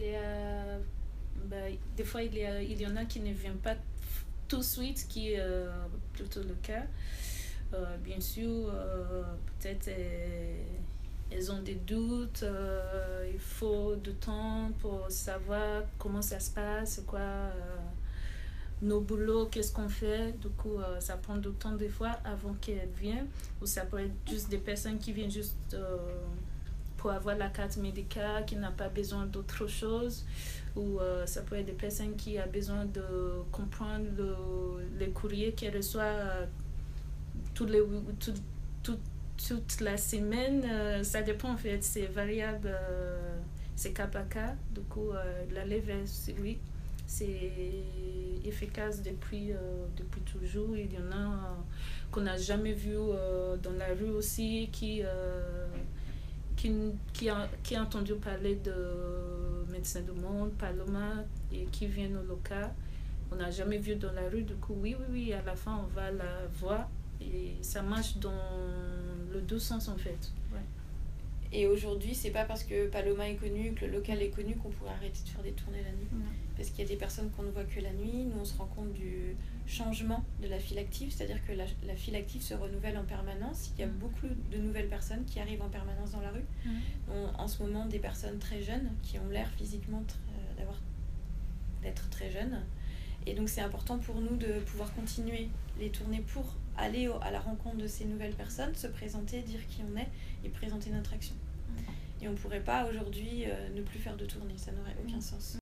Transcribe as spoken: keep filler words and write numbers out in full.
y a, bah, des fois, il y, a, il y en a qui ne viennent pas tout de suite, qui est euh, plutôt le cas. Euh, bien sûr, euh, peut-être euh, elles ont des doutes, euh, il faut du temps pour savoir comment ça se passe, quoi, euh, nos boulots, qu'est-ce qu'on fait. Du coup, euh, ça prend du temps des fois avant qu'elles viennent. Ou ça peut être juste des personnes qui viennent juste euh, pour avoir la carte médicale, qui n'a pas besoin d'autre chose. Ou euh, ça peut être des personnes qui ont besoin de comprendre le, les courriers qu'elles reçoivent euh, tous les, tout, tout, toute la semaine. Euh, ça dépend en fait, c'est variable, euh, c'est cas par cas. Du coup, euh, la levée, oui, c'est efficace depuis, euh, depuis toujours. Il y en a euh, qu'on n'a jamais vu euh, dans la rue aussi, qui, euh, qui, qui, a, qui a entendu parler de Médecins du Monde, Paloma, et qui viennent au local. On n'a jamais vu dans la rue, du coup, oui, oui, oui, à la fin, on va la voir. Et ça marche dans le deux sens, en fait. Ouais. Et aujourd'hui, c'est pas parce que Paloma est connue, que le local est connu, qu'on pourrait arrêter de faire des tournées la nuit. Ouais. Parce qu'il y a des personnes qu'on ne voit que la nuit. Nous, on se rend compte du changement de la file active, c'est-à-dire que la, la file active se renouvelle en permanence. Il y a beaucoup de nouvelles personnes qui arrivent en permanence dans la rue. Mmh. On, en ce moment, des personnes très jeunes qui ont l'air physiquement tr- d'avoir, d'être très jeunes. Et donc, c'est important pour nous de pouvoir continuer les tournées pour aller au, à la rencontre de ces nouvelles personnes, se présenter, dire qui on est et présenter notre action. Mmh. Et on ne pourrait pas aujourd'hui euh, ne plus faire de tournée, ça n'aurait aucun sens.